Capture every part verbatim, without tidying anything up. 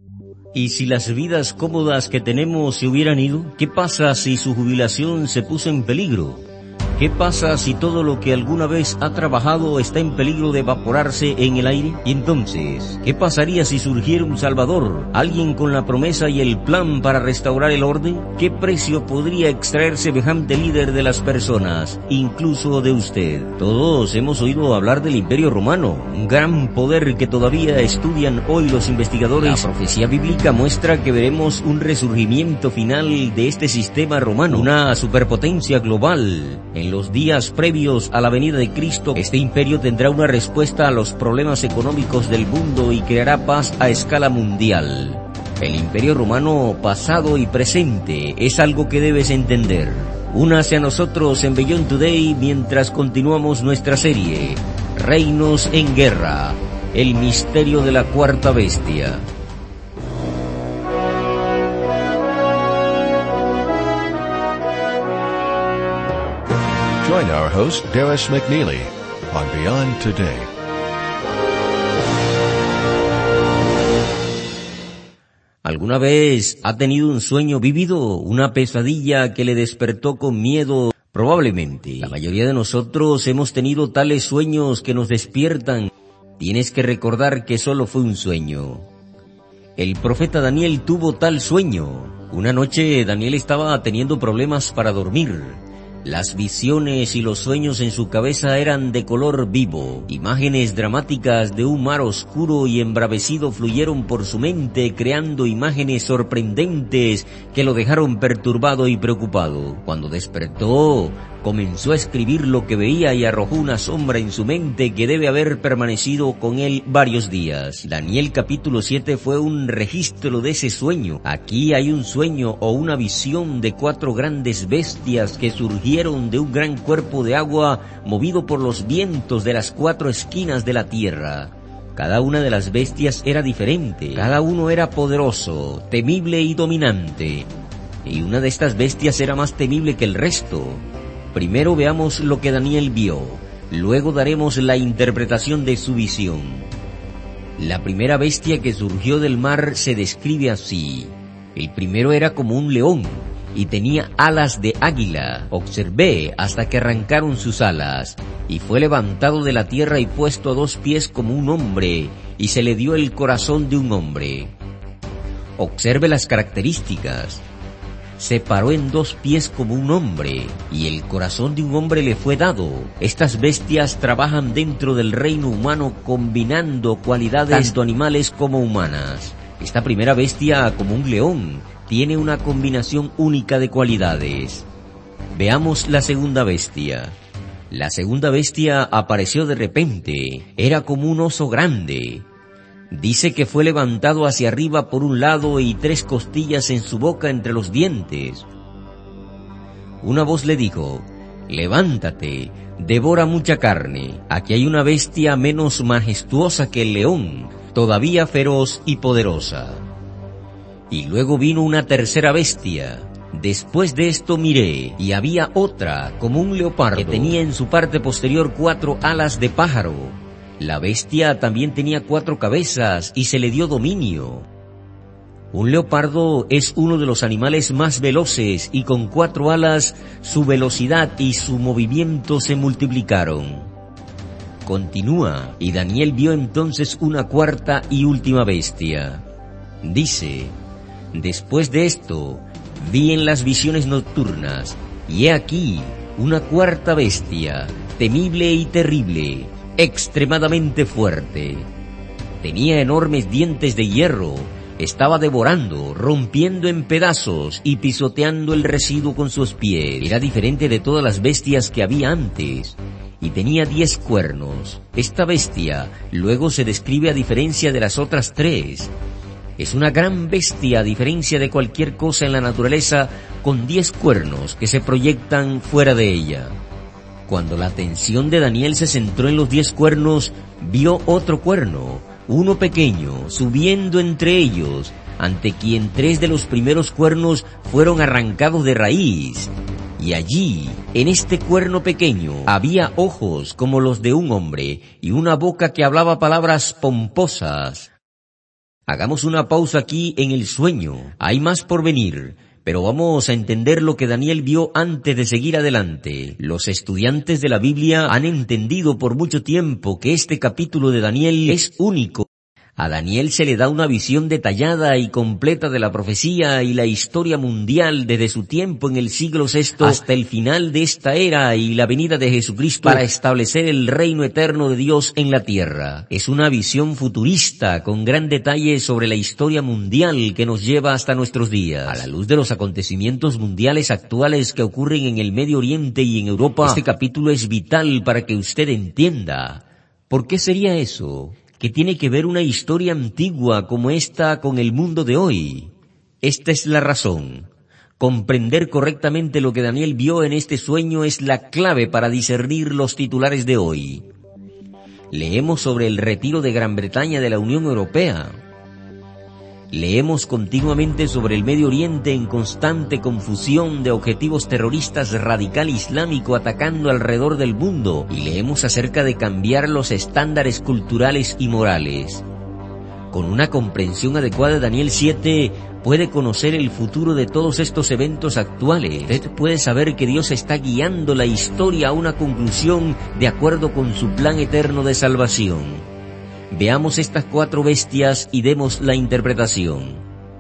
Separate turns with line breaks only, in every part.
¿Y si las vidas cómodas que tenemos se hubieran ido? ¿Qué pasa si su jubilación se puso en peligro? ¿Qué pasa si todo lo que alguna vez ha trabajado está en peligro de evaporarse en el aire? Y entonces, ¿qué pasaría si surgiera un salvador, alguien con la promesa y el plan para restaurar el orden? ¿Qué precio podría extraer semejante líder de las personas, incluso de usted? Todos hemos oído hablar del Imperio Romano, un gran poder que todavía estudian hoy los investigadores. La profecía bíblica muestra que veremos un resurgimiento final de este sistema romano, una superpotencia global. En los días previos a la venida de Cristo, este imperio tendrá una respuesta a los problemas económicos del mundo y creará paz a escala mundial. El Imperio Romano pasado y presente es algo que debes entender. Únase a nosotros en Beyond Today mientras continuamos nuestra serie Reinos en Guerra, el misterio de la cuarta bestia.
Join our host, Darris McNeely, on Beyond Today.
¿Alguna vez ha tenido un sueño vívido, una pesadilla que le despertó con miedo? Probablemente. La mayoría de nosotros hemos tenido tales sueños que nos despiertan. Tienes que recordar que solo fue un sueño. El profeta Daniel tuvo tal sueño. Una noche Daniel estaba teniendo problemas para dormir. Las visiones y los sueños en su cabeza eran de color vivo. Imágenes dramáticas de un mar oscuro y embravecido fluyeron por su mente, creando imágenes sorprendentes que lo dejaron perturbado y preocupado. Cuando despertó, comenzó a escribir lo que veía y arrojó una sombra en su mente que debe haber permanecido con él varios días. Daniel capítulo siete fue un registro de ese sueño. Aquí hay un sueño o una visión de cuatro grandes bestias que surgieron de un gran cuerpo de agua movido por los vientos de las cuatro esquinas de la tierra. Cada una de las bestias era diferente, cada uno era poderoso, temible y dominante. Y una de estas bestias era más temible que el resto. Primero veamos lo que Daniel vio, luego daremos la interpretación de su visión. La primera bestia que surgió del mar se describe así. El primero era como un león y tenía alas de águila. Observé hasta que arrancaron sus alas, y fue levantado de la tierra y puesto a dos pies como un hombre, y se le dio el corazón de un hombre. Observe las características. Se paró en dos pies como un hombre, y el corazón de un hombre le fue dado. Estas bestias trabajan dentro del reino humano combinando cualidades tanto animales como humanas. Esta primera bestia, como un león, tiene una combinación única de cualidades. Veamos la segunda bestia. La segunda bestia apareció de repente. Era como un oso grande. Dice que fue levantado hacia arriba por un lado y tres costillas en su boca entre los dientes. Una voz le dijo: levántate, devora mucha carne. Aquí hay una bestia menos majestuosa que el león, todavía feroz y poderosa. Y luego vino una tercera bestia. Después de esto miré, y había otra, como un leopardo, que tenía en su parte posterior cuatro alas de pájaro. La bestia también tenía cuatro cabezas y se le dio dominio. Un leopardo es uno de los animales más veloces y con cuatro alas su velocidad y su movimiento se multiplicaron. Continúa, y Daniel vio entonces una cuarta y última bestia. Dice: después de esto, vi en las visiones nocturnas, y he aquí una cuarta bestia, temible y terrible, extremadamente fuerte. Tenía enormes dientes de hierro, estaba devorando, rompiendo en pedazos y pisoteando el residuo con sus pies. Era diferente de todas las bestias que había antes, y tenía diez cuernos. Esta bestia luego se describe a diferencia de las otras tres. Es una gran bestia a diferencia de cualquier cosa en la naturaleza, con diez cuernos que se proyectan fuera de ella. Cuando la atención de Daniel se centró en los diez cuernos, vio otro cuerno, uno pequeño, subiendo entre ellos, ante quien tres de los primeros cuernos fueron arrancados de raíz. Y allí, en este cuerno pequeño, había ojos como los de un hombre, y una boca que hablaba palabras pomposas. Hagamos una pausa aquí en el sueño. Hay más por venir, pero vamos a entender lo que Daniel vio antes de seguir adelante. Los estudiantes de la Biblia han entendido por mucho tiempo que este capítulo de Daniel es único. A Daniel se le da una visión detallada y completa de la profecía y la historia mundial desde su tiempo en el siglo sexto hasta el final de esta era y la venida de Jesucristo para establecer el reino eterno de Dios en la tierra. Es una visión futurista con gran detalle sobre la historia mundial que nos lleva hasta nuestros días. A la luz de los acontecimientos mundiales actuales que ocurren en el Medio Oriente y en Europa, este capítulo es vital para que usted entienda. ¿Por qué sería eso? ¿Qué tiene que ver una historia antigua como esta con el mundo de hoy? Esta es la razón. Comprender correctamente lo que Daniel vio en este sueño es la clave para discernir los titulares de hoy. Leemos sobre el retiro de Gran Bretaña de la Unión Europea. Leemos continuamente sobre el Medio Oriente en constante confusión de objetivos terroristas radical islámico atacando alrededor del mundo, y leemos acerca de cambiar los estándares culturales y morales. Con una comprensión adecuada de Daniel siete, puede conocer el futuro de todos estos eventos actuales. Usted puede saber que Dios está guiando la historia a una conclusión de acuerdo con su plan eterno de salvación. Veamos estas cuatro bestias y demos la interpretación.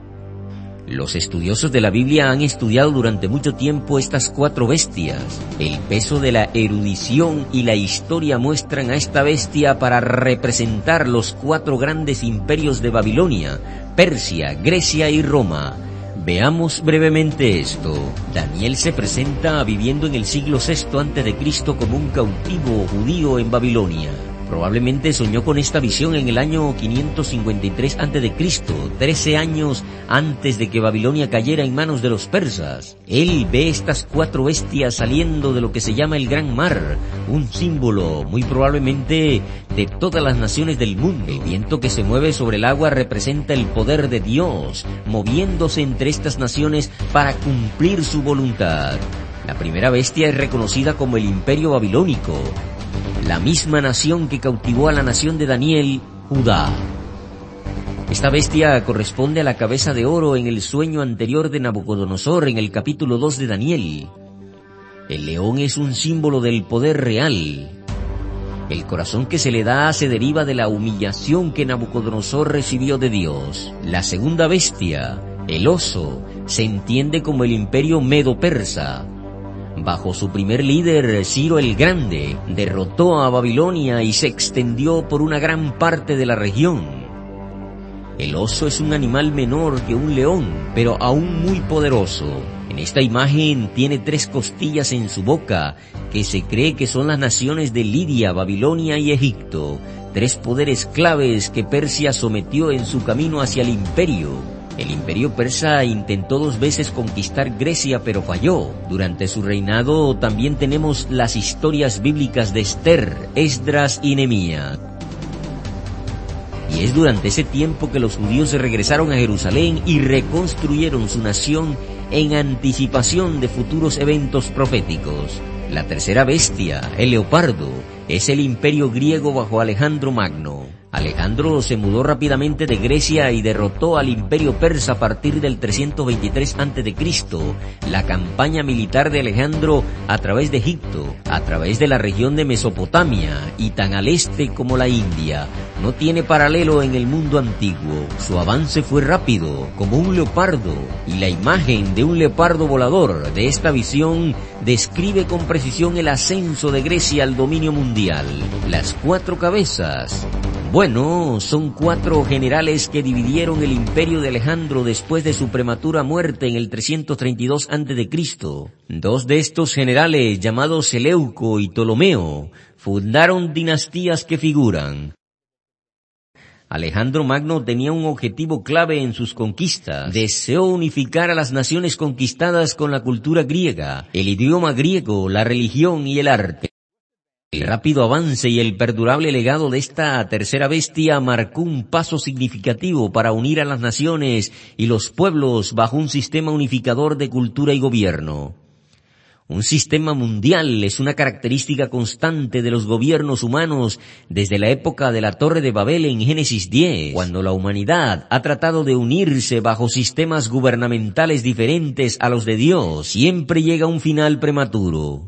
Los estudiosos de la Biblia han estudiado durante mucho tiempo estas cuatro bestias. El peso de la erudición y la historia muestran a esta bestia para representar los cuatro grandes imperios de Babilonia, Persia, Grecia y Roma. Veamos brevemente esto. Daniel se presenta viviendo en el siglo sexto antes de Cristo como un cautivo judío en Babilonia. Probablemente soñó con esta visión en el año quinientos cincuenta y tres antes de Cristo, trece años antes de que Babilonia cayera en manos de los persas. Él ve estas cuatro bestias saliendo de lo que se llama el Gran Mar, un símbolo muy probablemente de todas las naciones del mundo. El viento que se mueve sobre el agua representa el poder de Dios, moviéndose entre estas naciones para cumplir su voluntad. La primera bestia es reconocida como el Imperio Babilónico, la misma nación que cautivó a la nación de Daniel, Judá. Esta bestia corresponde a la cabeza de oro en el sueño anterior de Nabucodonosor en el capítulo dos de Daniel. El león es un símbolo del poder real. El corazón que se le da se deriva de la humillación que Nabucodonosor recibió de Dios. La segunda bestia, el oso, se entiende como el imperio medo-persa. Bajo su primer líder, Ciro el Grande, derrotó a Babilonia y se extendió por una gran parte de la región. El oso es un animal menor que un león, pero aún muy poderoso. En esta imagen tiene tres costillas en su boca, que se cree que son las naciones de Lidia, Babilonia y Egipto, tres poderes claves que Persia sometió en su camino hacia el imperio. El imperio persa intentó dos veces conquistar Grecia, pero falló. Durante su reinado también tenemos las historias bíblicas de Esther, Esdras y Nehemías. Y es durante ese tiempo que los judíos se regresaron a Jerusalén y reconstruyeron su nación en anticipación de futuros eventos proféticos. La tercera bestia, el leopardo, es el imperio griego bajo Alejandro Magno. Alejandro se mudó rápidamente de Grecia y derrotó al imperio persa a partir del trescientos veintitrés antes de Cristo. La campaña militar de Alejandro a través de Egipto, a través de la región de Mesopotamia y tan al este como la India, no tiene paralelo en el mundo antiguo. Su avance fue rápido, como un leopardo, y la imagen de un leopardo volador de esta visión describe con precisión el ascenso de Grecia al dominio mundial. Las cuatro cabezas. Bueno, son cuatro generales que dividieron el imperio de Alejandro después de su prematura muerte en el trescientos treinta y dos antes de Cristo. Dos de estos generales, llamados Seleuco y Ptolomeo, fundaron dinastías que figuran. Alejandro Magno tenía un objetivo clave en sus conquistas. Deseó unificar a las naciones conquistadas con la cultura griega, el idioma griego, la religión y el arte. El rápido avance y el perdurable legado de esta tercera bestia marcó un paso significativo para unir a las naciones y los pueblos bajo un sistema unificador de cultura y gobierno. Un sistema mundial es una característica constante de los gobiernos humanos desde la época de la Torre de Babel en Génesis diez, cuando la humanidad ha tratado de unirse bajo sistemas gubernamentales diferentes a los de Dios. Siempre llega un final prematuro.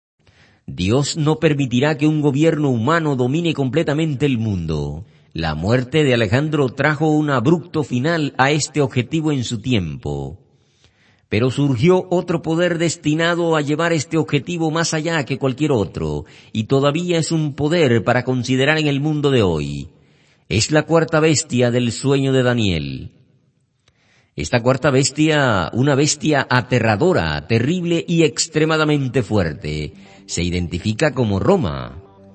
Dios no permitirá que un gobierno humano domine completamente el mundo. La muerte de Alejandro trajo un abrupto final a este objetivo en su tiempo. Pero surgió otro poder destinado a llevar este objetivo más allá que cualquier otro, y todavía es un poder para considerar en el mundo de hoy. Es la cuarta bestia del sueño de Daniel. Esta cuarta bestia, una bestia aterradora, terrible y extremadamente fuerte, se identifica como Roma.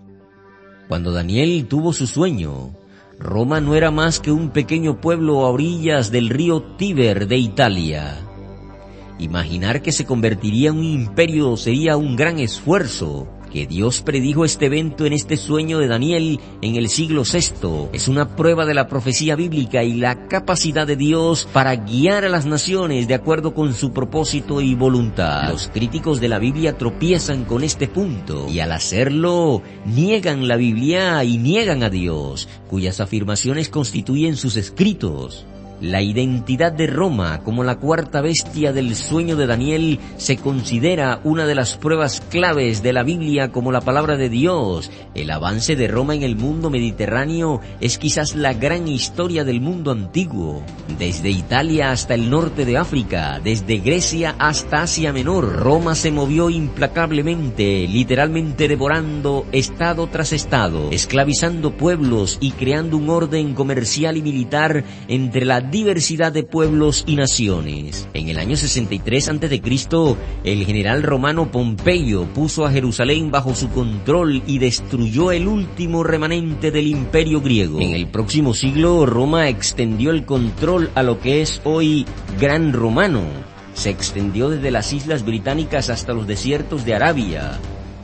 Cuando Daniel tuvo su sueño, Roma no era más que un pequeño pueblo a orillas del río Tíber de Italia. Imaginar que se convertiría en un imperio sería un gran esfuerzo. Que Dios predijo este evento en este sueño de Daniel en el siglo sexto es una prueba de la profecía bíblica y la capacidad de Dios para guiar a las naciones de acuerdo con su propósito y voluntad. Los críticos de la Biblia tropiezan con este punto y al hacerlo niegan la Biblia y niegan a Dios, cuyas afirmaciones constituyen sus escritos. La identidad de Roma como la cuarta bestia del sueño de Daniel se considera una de las pruebas claves de la Biblia como la palabra de Dios. El avance de Roma en el mundo mediterráneo es quizás la gran historia del mundo antiguo. Desde Italia hasta el norte de África, desde Grecia hasta Asia Menor, Roma se movió implacablemente, literalmente devorando estado tras estado, esclavizando pueblos y creando un orden comercial y militar entre la diversidad de pueblos y naciones. En el año sesenta y tres antes de Cristo, el general romano Pompeyo puso a Jerusalén bajo su control y destruyó el último remanente del imperio griego. En el próximo siglo, Roma extendió el control a lo que es hoy Gran Romano. Se extendió desde las islas británicas hasta los desiertos de Arabia.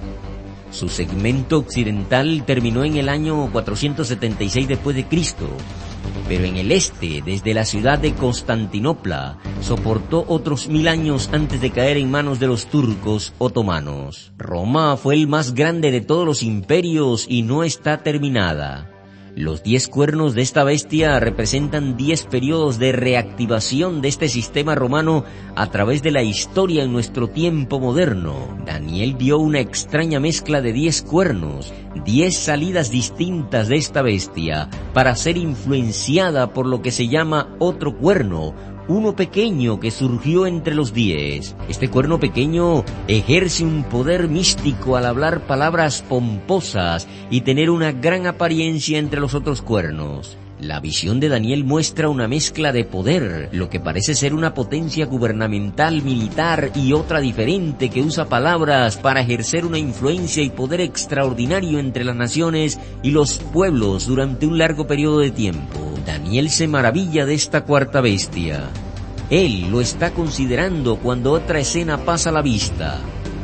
Su segmento occidental terminó en el año cuatrocientos setenta y seis después de Cristo. Pero en el este, desde la ciudad de Constantinopla, soportó otros mil años antes de caer en manos de los turcos otomanos. Roma fue el más grande de todos los imperios y no está terminada. Los diez cuernos de esta bestia representan diez periodos de reactivación de este sistema romano a través de la historia en nuestro tiempo moderno. Daniel vio una extraña mezcla de diez cuernos, diez salidas distintas de esta bestia para ser influenciada por lo que se llama otro cuerno, uno pequeño que surgió entre los diez. Este cuerno pequeño ejerce un poder místico al hablar palabras pomposas y tener una gran apariencia entre los otros cuernos. La visión de Daniel muestra una mezcla de poder, lo que parece ser una potencia gubernamental, militar y otra diferente que usa palabras para ejercer una influencia y poder extraordinario entre las naciones y los pueblos durante un largo periodo de tiempo. Daniel se maravilla de esta cuarta bestia. Él lo está considerando cuando otra escena pasa a la vista.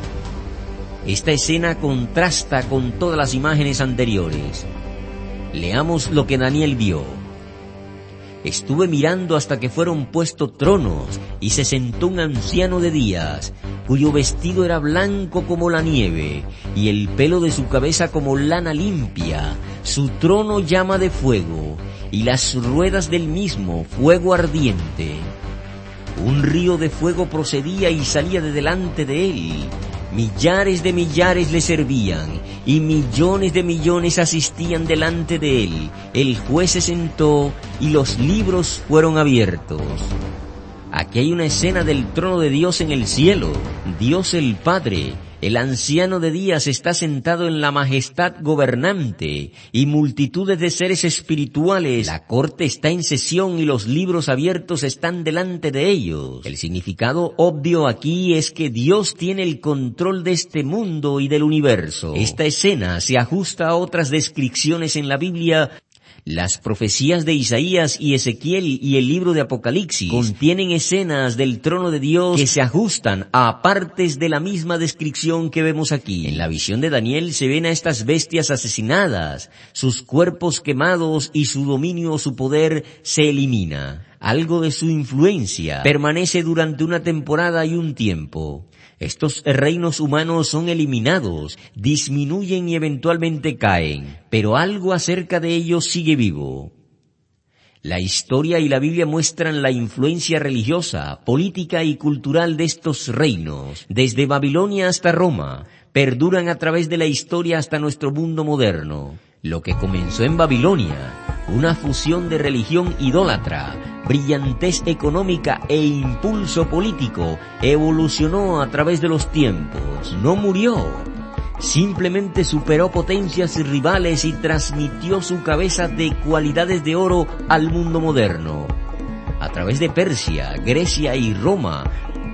Esta escena contrasta con todas las imágenes anteriores. Leamos lo que Daniel vio. Estuve mirando hasta que fueron puestos tronos, y se sentó un anciano de días, cuyo vestido era blanco como la nieve, y el pelo de su cabeza como lana limpia. Su trono llama de fuego, y las ruedas del mismo fuego ardiente. Un río de fuego procedía y salía de delante de él. Millares de millares le servían, y millones de millones asistían delante de él. El juez se sentó, y los libros fueron abiertos. Aquí hay una escena del trono de Dios en el cielo. Dios el Padre, el anciano de días, está sentado en la majestad gobernante, y multitudes de seres espirituales. La corte está en sesión y los libros abiertos están delante de ellos. El significado obvio aquí es que Dios tiene el control de este mundo y del universo. Esta escena se ajusta a otras descripciones en la Biblia. Las profecías de Isaías y Ezequiel y el libro de Apocalipsis contienen escenas del trono de Dios que se ajustan a partes de la misma descripción que vemos aquí. En la visión de Daniel se ven a estas bestias asesinadas, sus cuerpos quemados y su dominio o su poder se elimina. Algo de su influencia permanece durante una temporada y un tiempo. Estos reinos humanos son eliminados, disminuyen y eventualmente caen, pero algo acerca de ellos sigue vivo. La historia y la Biblia muestran la influencia religiosa, política y cultural de estos reinos, desde Babilonia hasta Roma, perduran a través de la historia hasta nuestro mundo moderno. Lo que comenzó en Babilonia, una fusión de religión idólatra, brillantez económica e impulso político, evolucionó a través de los tiempos. No murió, simplemente superó potencias rivales y transmitió su cabeza de cualidades de oro al mundo moderno. A través de Persia, Grecia y Roma,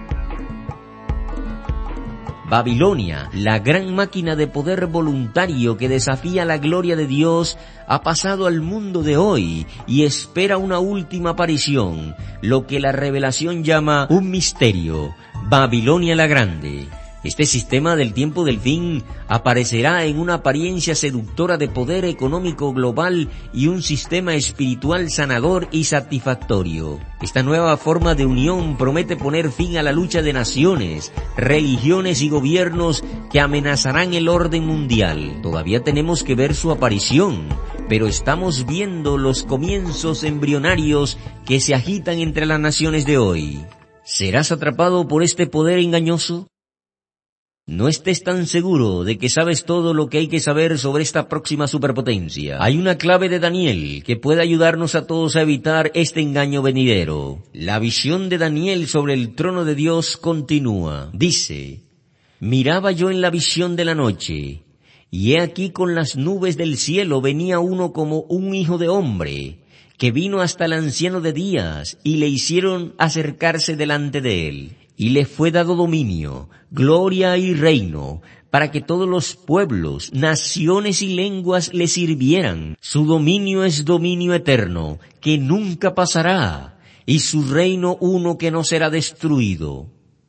Babilonia, la gran máquina de poder voluntario que desafía la gloria de Dios, ha pasado al mundo de hoy y espera una última aparición, lo que la revelación llama un misterio, Babilonia la Grande. Este sistema del tiempo del fin aparecerá en una apariencia seductora de poder económico global y un sistema espiritual sanador y satisfactorio. Esta nueva forma de unión promete poner fin a la lucha de naciones, religiones y gobiernos que amenazarán el orden mundial. Todavía tenemos que ver su aparición, pero estamos viendo los comienzos embrionarios que se agitan entre las naciones de hoy. ¿Serás atrapado por este poder engañoso? No estés tan seguro de que sabes todo lo que hay que saber sobre esta próxima superpotencia. Hay una clave de Daniel que puede ayudarnos a todos a evitar este engaño venidero. La visión de Daniel sobre el trono de Dios continúa. Dice: miraba yo en la visión de la noche, y he aquí con las nubes del cielo venía uno como un hijo de hombre, que vino hasta el anciano de días, y le hicieron acercarse delante de él. Y le fue dado dominio, gloria y reino, para que todos los pueblos, naciones y lenguas le sirvieran. Su dominio es dominio eterno, que nunca pasará, y su reino uno que no será destruido.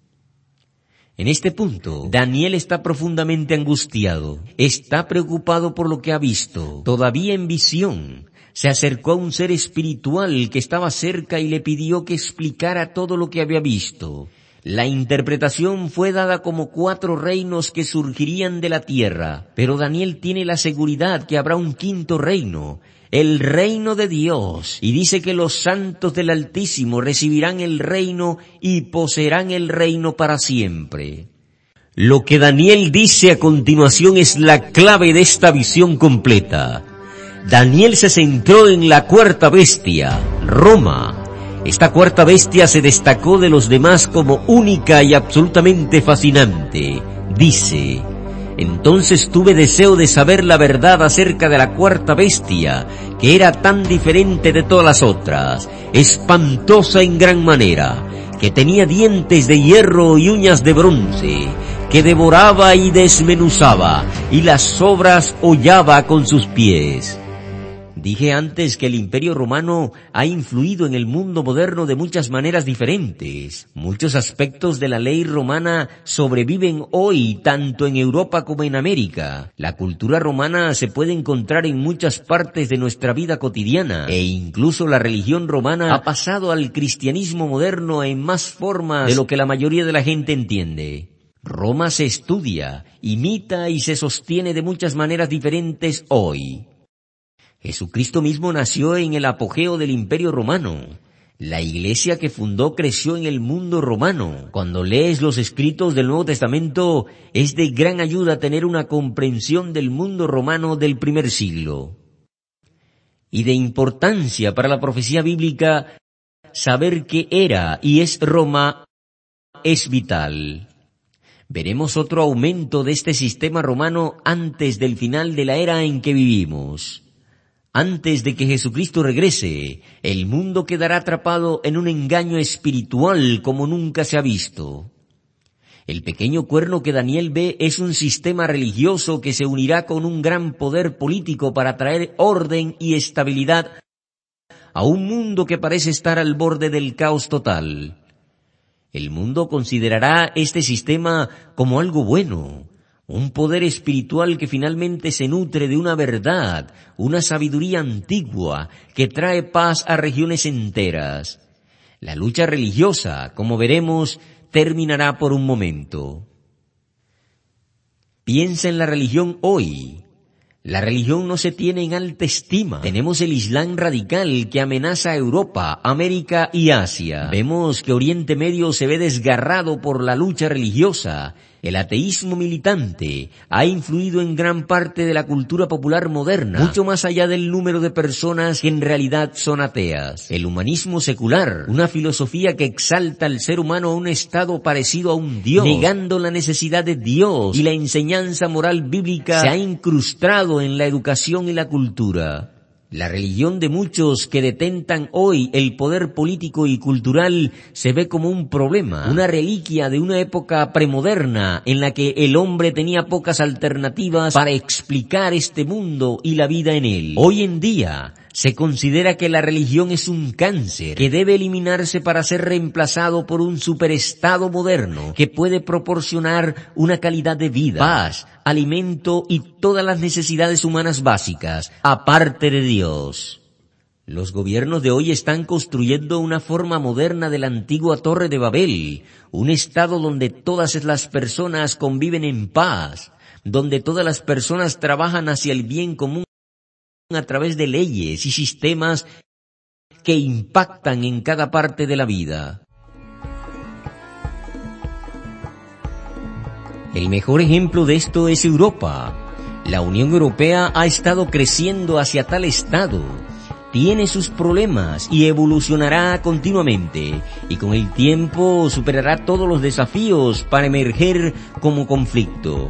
En este punto, Daniel está profundamente angustiado, está preocupado por lo que ha visto. Todavía en visión, se acercó a un ser espiritual que estaba cerca y le pidió que explicara todo lo que había visto. La interpretación fue dada como cuatro reinos que surgirían de la tierra, pero Daniel tiene la seguridad que habrá un quinto reino, el reino de Dios, y dice que los santos del Altísimo recibirán el reino y poseerán el reino para siempre. Lo que Daniel dice a continuación es la clave de esta visión completa. Daniel se centró en la cuarta bestia, Roma. Esta cuarta bestia se destacó de los demás como única y absolutamente fascinante. Dice: entonces tuve deseo de saber la verdad acerca de la cuarta bestia, que era tan diferente de todas las otras, espantosa en gran manera, que tenía dientes de hierro y uñas de bronce, que devoraba y desmenuzaba, y las sobras hollaba con sus pies. Dije antes que el Imperio Romano ha influido en el mundo moderno de muchas maneras diferentes. Muchos aspectos de la ley romana sobreviven hoy tanto en Europa como en América. La cultura romana se puede encontrar en muchas partes de nuestra vida cotidiana, e incluso la religión romana ha pasado al cristianismo moderno en más formas de lo que la mayoría de la gente entiende. Roma se estudia, imita y se sostiene de muchas maneras diferentes hoy. Jesucristo mismo nació en el apogeo del Imperio Romano. La iglesia que fundó creció en el mundo romano. Cuando lees los escritos del Nuevo Testamento, es de gran ayuda tener una comprensión del mundo romano del primer siglo. Y de importancia para la profecía bíblica, saber qué era y es Roma es vital. Veremos otro aumento de este sistema romano antes del final de la era en que vivimos. Antes de que Jesucristo regrese, el mundo quedará atrapado en un engaño espiritual como nunca se ha visto. El pequeño cuerno que Daniel ve es un sistema religioso que se unirá con un gran poder político para traer orden y estabilidad a un mundo que parece estar al borde del caos total. El mundo considerará este sistema como algo bueno, un poder espiritual que finalmente se nutre de una verdad, una sabiduría antigua que trae paz a regiones enteras. La lucha religiosa, como veremos, terminará por un momento. Piensa en la religión hoy. La religión no se tiene en alta estima. Tenemos el Islam radical que amenaza a Europa, América y Asia. Vemos que Oriente Medio se ve desgarrado por la lucha religiosa. El ateísmo militante ha influido en gran parte de la cultura popular moderna, mucho más allá del número de personas que en realidad son ateas. El humanismo secular, una filosofía que exalta al ser humano a un estado parecido a un Dios, negando la necesidad de Dios y la enseñanza moral bíblica, se ha incrustado en la educación y la cultura. La religión de muchos que detentan hoy el poder político y cultural se ve como un problema, una reliquia de una época premoderna en la que el hombre tenía pocas alternativas para explicar este mundo y la vida en él. Hoy en día se considera que la religión es un cáncer que debe eliminarse para ser reemplazado por un superestado moderno que puede proporcionar una calidad de vida, paz, alimento y todas las necesidades humanas básicas, aparte de Dios. Los gobiernos de hoy están construyendo una forma moderna de la antigua Torre de Babel, un estado donde todas las personas conviven en paz, donde todas las personas trabajan hacia el bien común a través de leyes y sistemas que impactan en cada parte de la vida. El mejor ejemplo de esto es Europa. La Unión Europea ha estado creciendo hacia tal estado. Tiene sus problemas y evolucionará continuamente, y con el tiempo superará todos los desafíos para emerger como conflicto.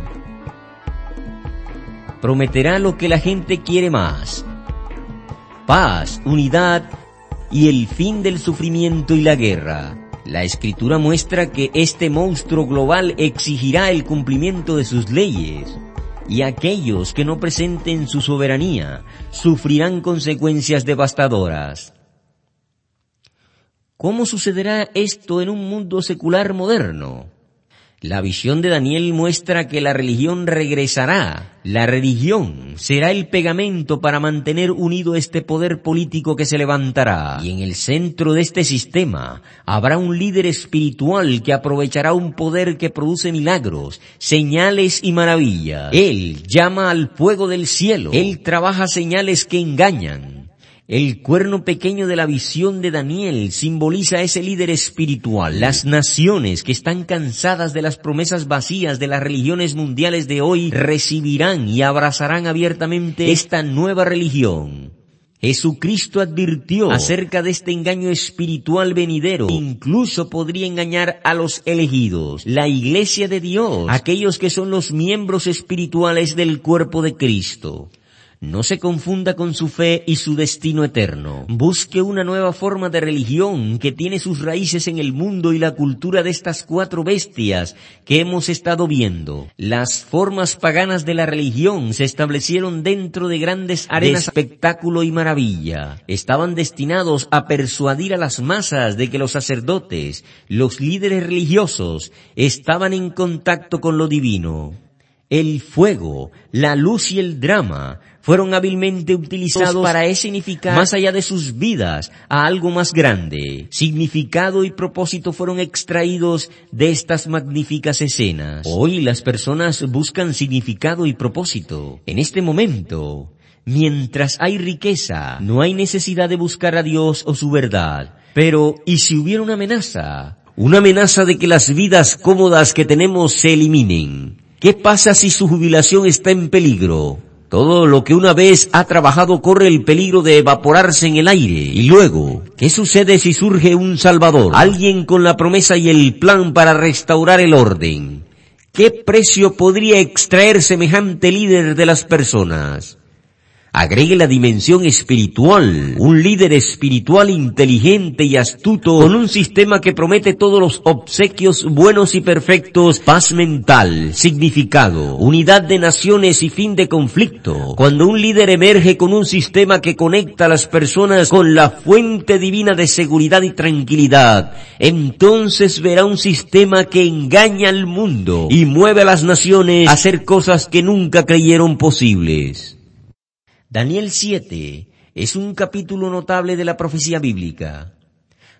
Prometerá lo que la gente quiere más: paz, unidad y el fin del sufrimiento y la guerra. La Escritura muestra que este monstruo global exigirá el cumplimiento de sus leyes, y aquellos que no presenten su soberanía sufrirán consecuencias devastadoras. ¿Cómo sucederá esto en un mundo secular moderno? La visión de Daniel muestra que la religión regresará. La religión será el pegamento para mantener unido este poder político que se levantará. Y en el centro de este sistema habrá un líder espiritual que aprovechará un poder que produce milagros, señales y maravillas. Él llama al fuego del cielo. Él trabaja señales que engañan. El cuerno pequeño de la visión de Daniel simboliza a ese líder espiritual. Las naciones que están cansadas de las promesas vacías de las religiones mundiales de hoy recibirán y abrazarán abiertamente esta nueva religión. Jesucristo advirtió acerca de este engaño espiritual venidero. Incluso podría engañar a los elegidos, la iglesia de Dios, aquellos que son los miembros espirituales del cuerpo de Cristo. No se confunda con su fe y su destino eterno. Busque una nueva forma de religión que tiene sus raíces en el mundo y la cultura de estas cuatro bestias que hemos estado viendo. Las formas paganas de la religión se establecieron dentro de grandes arenas de espectáculo y maravilla. Estaban destinados a persuadir a las masas de que los sacerdotes, los líderes religiosos, estaban en contacto con lo divino. El fuego, la luz y el drama fueron hábilmente utilizados para significar, más allá de sus vidas, a algo más grande. Significado y propósito fueron extraídos de estas magníficas escenas. Hoy las personas buscan significado y propósito. En este momento, mientras hay riqueza, no hay necesidad de buscar a Dios o su verdad. Pero, ¿y si hubiera una amenaza? Una amenaza de que las vidas cómodas que tenemos se eliminen. ¿Qué pasa si su jubilación está en peligro? Todo lo que una vez ha trabajado corre el peligro de evaporarse en el aire. Y luego, ¿qué sucede si surge un salvador? Alguien con la promesa y el plan para restaurar el orden. ¿Qué precio podría extraer semejante líder de las personas? Agregue la dimensión espiritual, un líder espiritual inteligente y astuto, con un sistema que promete todos los obsequios buenos y perfectos, paz mental, significado, unidad de naciones y fin de conflicto. Cuando un líder emerge con un sistema que conecta a las personas con la fuente divina de seguridad y tranquilidad, entonces verá un sistema que engaña al mundo y mueve a las naciones a hacer cosas que nunca creyeron posibles. Daniel siete es un capítulo notable de la profecía bíblica.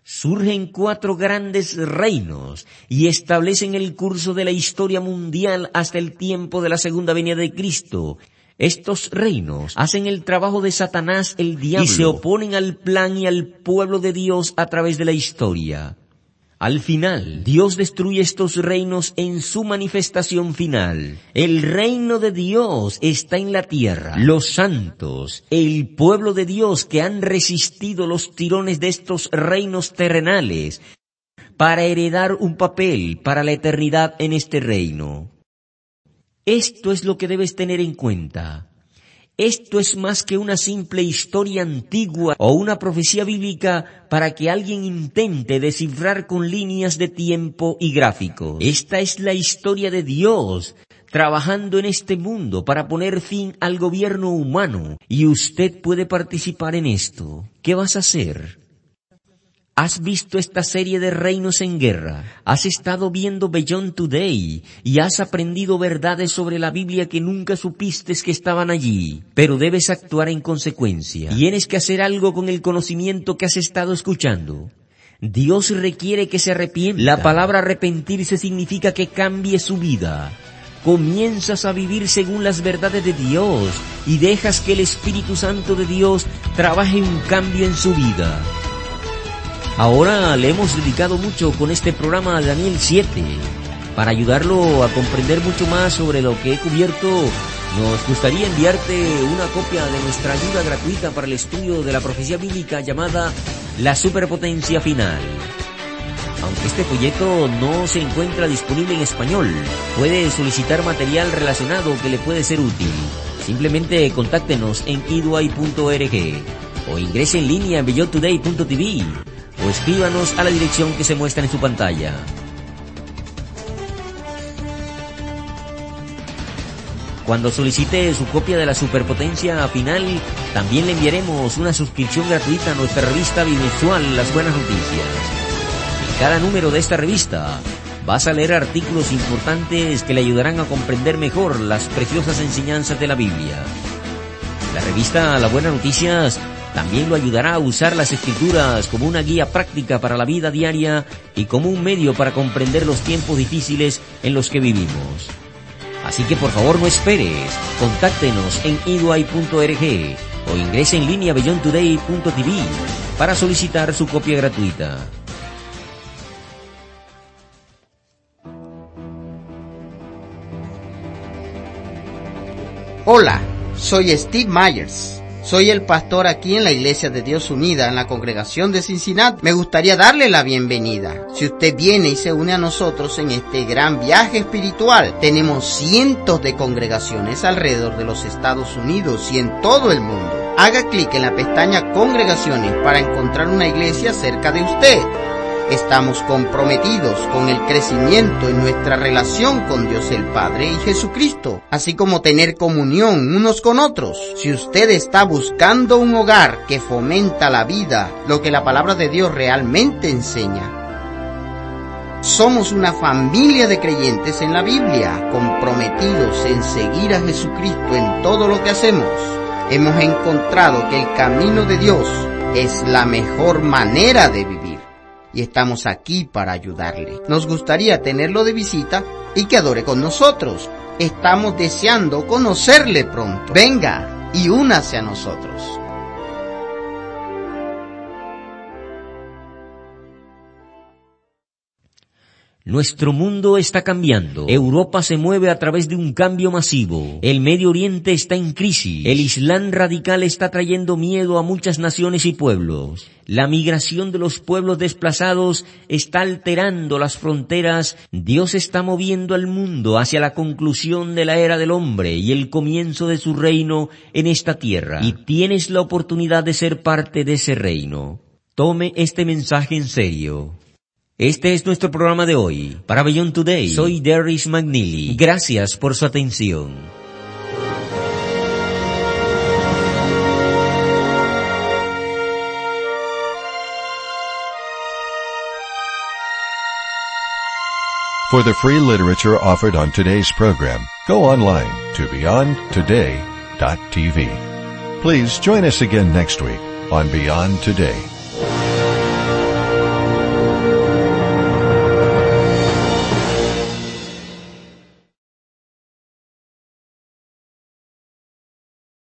surgen cuatro grandes reinos y establecen el curso de la historia mundial hasta el tiempo de la segunda venida de Cristo. Estos reinos hacen el trabajo de Satanás, el diablo, y se oponen al plan y al pueblo de Dios a través de la historia. Al final, Dios destruye estos reinos en su manifestación final. El reino de Dios está en la tierra. Los santos, el pueblo de Dios que han resistido los tirones de estos reinos terrenales para heredar un papel para la eternidad en este reino. Esto es lo que debes tener en cuenta. Esto es más que una simple historia antigua o una profecía bíblica para que alguien intente descifrar con líneas de tiempo y gráficos. Esta es la historia de Dios trabajando en este mundo para poner fin al gobierno humano, y usted puede participar en esto. ¿Qué vas a hacer? ¿Has visto esta serie de reinos en guerra? ¿Has estado viendo Beyond Today y has aprendido verdades sobre la Biblia que nunca supiste que estaban allí? Pero debes actuar en consecuencia. Tienes que hacer algo con el conocimiento que has estado escuchando. Dios requiere que se arrepienta. La palabra arrepentirse significa que cambie su vida. Comienzas a vivir según las verdades de Dios y dejas que el Espíritu Santo de Dios trabaje un cambio en su vida. Ahora le hemos dedicado mucho con este programa a Daniel siete. Para ayudarlo a comprender mucho más sobre lo que he cubierto, nos gustaría enviarte una copia de nuestra ayuda gratuita para el estudio de la profecía bíblica llamada La Superpotencia Final. Aunque este folleto no se encuentra disponible en español, puede solicitar material relacionado que le puede ser útil. Simplemente contáctenos en e d u i punto org o ingrese en línea en beyond today punto t v. O escríbanos a la dirección que se muestra en su pantalla. Cuando solicite su copia de la Superpotencia Final, también le enviaremos una suscripción gratuita a nuestra revista bimensual Las Buenas Noticias. En cada número de esta revista vas a leer artículos importantes que le ayudarán a comprender mejor las preciosas enseñanzas de la Biblia. La revista Las Buenas Noticias también lo ayudará a usar las Escrituras como una guía práctica para la vida diaria y como un medio para comprender los tiempos difíciles en los que vivimos. Así que por favor no esperes, contáctenos en e d u i punto org o ingrese en línea a beyond today punto t v para solicitar su copia gratuita.
Hola, soy Steve Myers. Soy el pastor aquí en la Iglesia de Dios Unida, en la congregación de Cincinnati. Me gustaría darle la bienvenida. Si usted viene y se une a nosotros en este gran viaje espiritual, tenemos cientos de congregaciones alrededor de los Estados Unidos y en todo el mundo. Haga clic en la pestaña Congregaciones para encontrar una iglesia cerca de usted. Estamos comprometidos con el crecimiento en nuestra relación con Dios el Padre y Jesucristo, así como tener comunión unos con otros. Si usted está buscando un hogar que fomenta la vida, lo que la palabra de Dios realmente enseña, somos una familia de creyentes en la Biblia, comprometidos en seguir a Jesucristo en todo lo que hacemos. Hemos encontrado que el camino de Dios es la mejor manera de vivir. Y estamos aquí para ayudarle. Nos gustaría tenerlo de visita y que adore con nosotros. Estamos deseando conocerle pronto. Venga y únase a nosotros.
Nuestro mundo está cambiando. Europa se mueve a través de un cambio masivo. El Medio Oriente está en crisis. El Islam radical está trayendo miedo a muchas naciones y pueblos. La migración de los pueblos desplazados está alterando las fronteras. Dios está moviendo al mundo hacia la conclusión de la era del hombre y el comienzo de su reino en esta tierra. Y tienes la oportunidad de ser parte de ese reino. Tome este mensaje en serio. Este es nuestro programa de hoy. Para Beyond Today, soy Darius McNeely. Gracias por su atención.
For the free literature offered on today's program, go online to beyond today dot t v. Please join us again next week on Beyond Today.